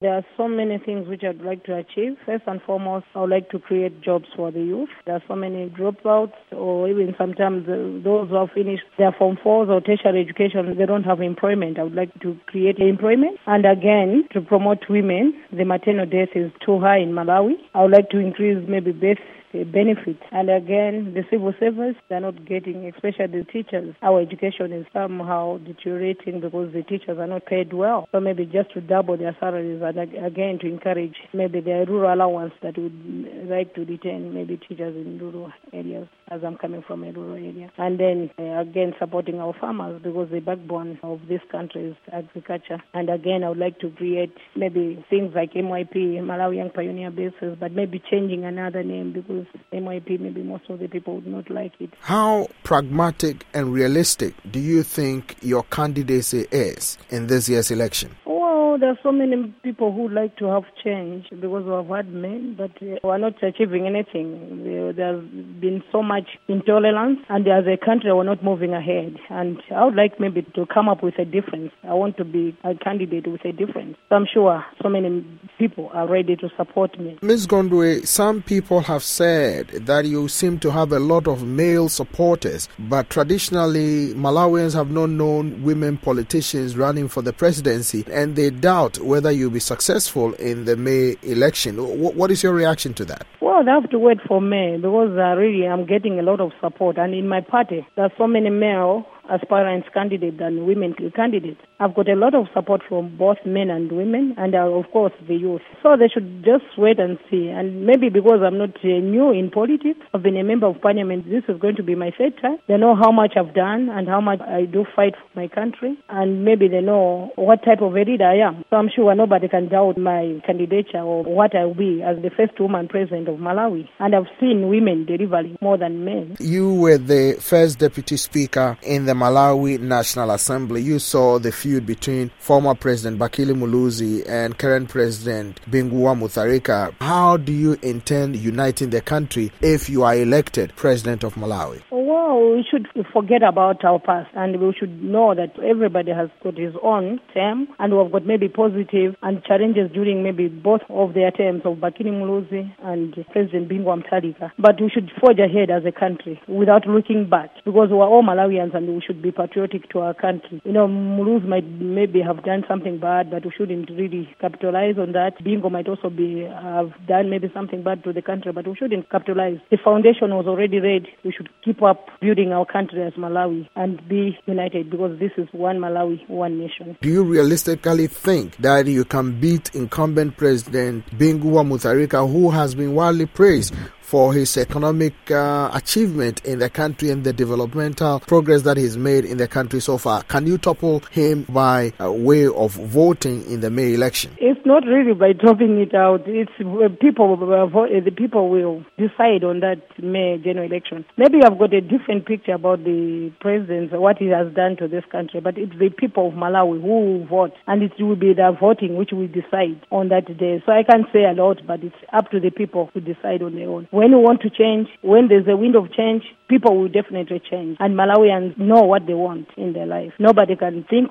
There are so many things which I'd like to achieve. First and foremost, I would like to create jobs for the youth. There are so many dropouts, or even sometimes those who have finished their Form 4s or tertiary education, they don't have employment. I would like to create employment. And again, to promote women, the maternal death is too high in Malawi. I would like to increase maybe birth benefit. And again, the civil service, they're not getting, especially the teachers. Our education is somehow deteriorating because the teachers are not paid well. So maybe just to double their salaries and again to encourage maybe the rural allowance that would like to retain maybe teachers in rural areas, as I'm coming from a rural area. And then again supporting our farmers because the backbone of this country is agriculture. And again, I would like to create maybe things like MYP, Malawi Young Pioneer Bases, but maybe changing another name because MYP, maybe most of the people would not like it. How pragmatic and realistic do you think your candidacy is in this year's election? Well, there are so many people who like to have change because we have had men, but we are not achieving anything. There's been so much intolerance, and as a country, we're not moving ahead. And I would like maybe to come up with a difference. I want to be a candidate with a difference. So I'm sure so many people are ready to support me. Ms. Gondwe, some people have said that you seem to have a lot of male supporters, but traditionally Malawians have not known women politicians running for the presidency, and they doubt whether you'll be successful in the May election. What is your reaction to that? Well, they have to wait for May because really I'm getting a lot of support, and in my party there are so many male aspirants candidates than women candidates. I've got a lot of support from both men and women, and of course the youth. So they should just wait and see. And maybe because I'm not new in politics, I've been a member of parliament. This is going to be my third time. They know how much I've done and how much I do fight for my country, and maybe they know what type of a leader I am. So I'm sure nobody can doubt my candidature or what I will be as the first woman president of Malawi. And I've seen women delivering more than men. You were the first deputy speaker in the Malawi National Assembly. You saw the feud between former President Bakili Muluzi and current President Bingu Mutharika. How do you intend uniting the country if you are elected President of Malawi? Well, we should forget about our past, and we should know that everybody has got his own term, and we've got maybe positive and challenges during maybe both of their terms of Bakili Muluzi and President Bingu Mutharika. But we should forge ahead as a country without looking back, because we're all Malawians and we should be patriotic to our country. You know, Muluzi might maybe have done something bad, but we shouldn't really capitalize on that. Bingu might also have done maybe something bad to the country, but we shouldn't capitalize. The foundation was already laid. We should keep up building our country as Malawi and be united, because this is one Malawi, one nation. Do you realistically think that you can beat incumbent President Bingu Mutharika, who has been widely praised for his economic achievement in the country and the developmental progress that he's made in the country so far? Can you topple him by way of voting in the May election? It's not really by dropping it out. It's people. The people will decide on that May general election. Maybe I've got a different picture about the president, what he has done to this country, but it's the people of Malawi who will vote, and it will be the voting which will decide on that day. So I can't say a lot, but it's up to the people to decide on their own. When you want to change, when there's a wind of change, people will definitely change. And Malawians know what they want in their life. Nobody can think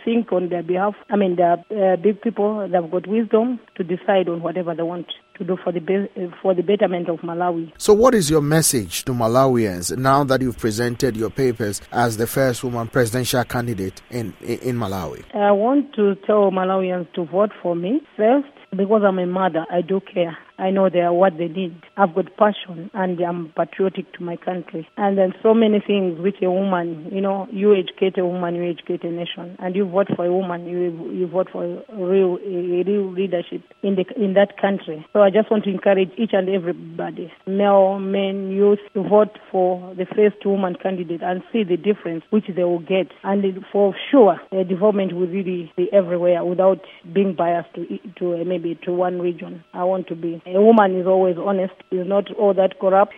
on their behalf. I mean, they're big people. They've got wisdom to decide on whatever they want to do for the betterment of Malawi. So what is your message to Malawians now that you've presented your papers as the first woman presidential candidate in Malawi? I want to tell Malawians to vote for me first, because I'm a mother. I do care. I know they are what they need. I've got passion and I'm patriotic to my country. And then so many things which a woman, you educate a woman, you educate a nation. And you vote for a woman, you vote for a real leadership in that country. So I just want to encourage each and everybody, male, men, youth, to vote for the first woman candidate and see the difference which they will get. And for sure, the development will really be everywhere without being biased to maybe to one region. I want to be. A woman is always honest, is not all that corrupt.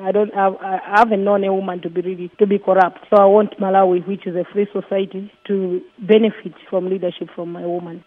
I haven't known a woman to be corrupt. So I want Malawi, which is a free society, to benefit from leadership from a woman.